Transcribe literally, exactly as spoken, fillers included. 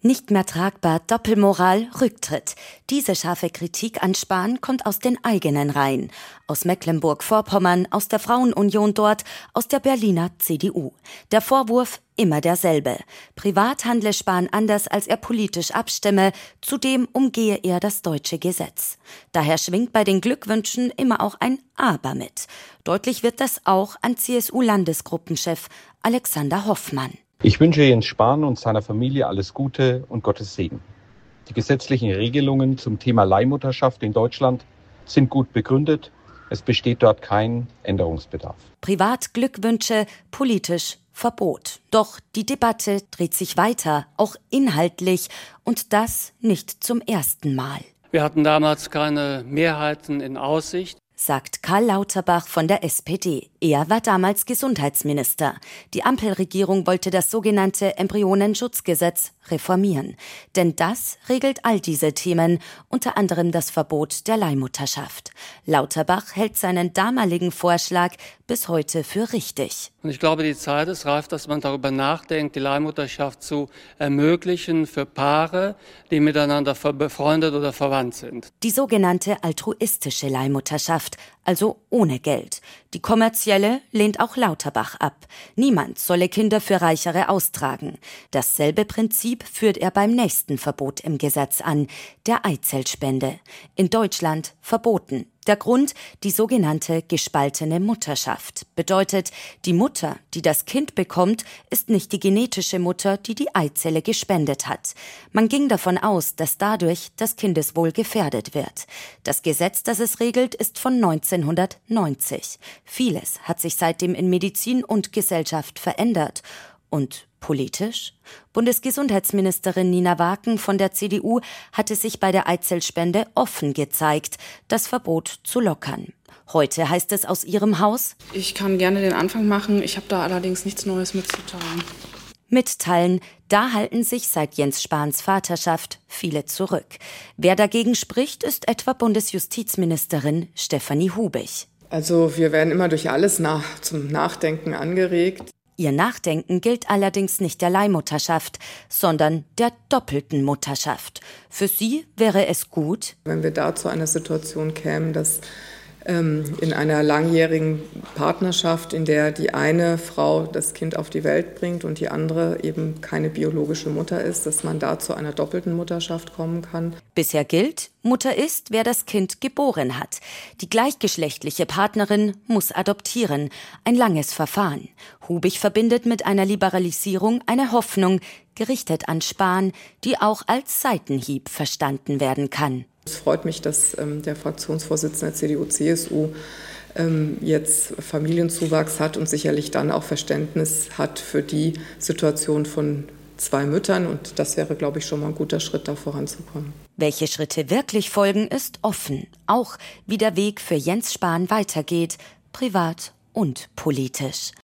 Nicht mehr tragbar, Doppelmoral, Rücktritt. Diese scharfe Kritik an Spahn kommt aus den eigenen Reihen. Aus Mecklenburg-Vorpommern, aus der Frauenunion dort, aus der Berliner C D U. Der Vorwurf immer derselbe. Privat handle Spahn anders, als er politisch abstimme. Zudem umgehe er das deutsche Gesetz. Daher schwingt bei den Glückwünschen immer auch ein Aber mit. Deutlich wird das auch an C S U-Landesgruppenchef Alexander Hoffmann. Ich wünsche Jens Spahn und seiner Familie alles Gute und Gottes Segen. Die gesetzlichen Regelungen zum Thema Leihmutterschaft in Deutschland sind gut begründet. Es besteht dort kein Änderungsbedarf. Privat Glückwünsche, politisch Verbot. Doch die Debatte dreht sich weiter, auch inhaltlich, und das nicht zum ersten Mal. Wir hatten damals keine Mehrheiten in Aussicht, sagt Karl Lauterbach von der S P D. Er war damals Gesundheitsminister. Die Ampelregierung wollte das sogenannte Embryonenschutzgesetz reformieren. Denn das regelt all diese Themen, unter anderem das Verbot der Leihmutterschaft. Lauterbach hält seinen damaligen Vorschlag bis heute für richtig. Und ich glaube, die Zeit ist reif, dass man darüber nachdenkt, die Leihmutterschaft zu ermöglichen für Paare, die miteinander befreundet oder verwandt sind. Die sogenannte altruistische Leihmutterschaft, also ohne Geld. Die kommerzielle lehnt auch Lauterbach ab. Niemand solle Kinder für Reichere austragen. Dasselbe Prinzip führt er beim nächsten Verbot im Gesetz an, der Eizellspende. In Deutschland verboten. Der Grund, die sogenannte gespaltene Mutterschaft. Bedeutet, die Mutter, die das Kind bekommt, ist nicht die genetische Mutter, die die Eizelle gespendet hat. Man ging davon aus, dass dadurch das Kindeswohl gefährdet wird. Das Gesetz, das es regelt, ist von neunzehnhundertneunzig. Vieles hat sich seitdem in Medizin und Gesellschaft verändert. Und politisch? Bundesgesundheitsministerin Nina Waken von der C D U hatte sich bei der Eizellspende offen gezeigt, das Verbot zu lockern. Heute heißt es aus ihrem Haus: Ich kann gerne den Anfang machen, ich habe da allerdings nichts Neues mitzuteilen. Mitteilen, da halten sich seit Jens Spahns Vaterschaft viele zurück. Wer dagegen spricht, ist etwa Bundesjustizministerin Stefanie Hubich. Also wir werden immer durch alles nach, zum Nachdenken angeregt. Ihr Nachdenken gilt allerdings nicht der Leihmutterschaft, sondern der doppelten Mutterschaft. Für sie wäre es gut, wenn wir da zu einer Situation kämen, dass ähm, in einer langjährigen Partnerschaft, in der die eine Frau das Kind auf die Welt bringt und die andere eben keine biologische Mutter ist, dass man da zu einer doppelten Mutterschaft kommen kann. Bisher gilt, Mutter ist, wer das Kind geboren hat. Die gleichgeschlechtliche Partnerin muss adoptieren. Ein langes Verfahren. Hubich verbindet mit einer Liberalisierung eine Hoffnung, gerichtet an Spahn, die auch als Seitenhieb verstanden werden kann. Es freut mich, dass ähm, der Fraktionsvorsitzende C D U C S U ähm, jetzt Familienzuwachs hat und sicherlich dann auch Verständnis hat für die Situation von zwei Müttern. Und das wäre, glaube ich, schon mal ein guter Schritt, da voranzukommen. Welche Schritte wirklich folgen, ist offen. Auch wie der Weg für Jens Spahn weitergeht, privat und politisch.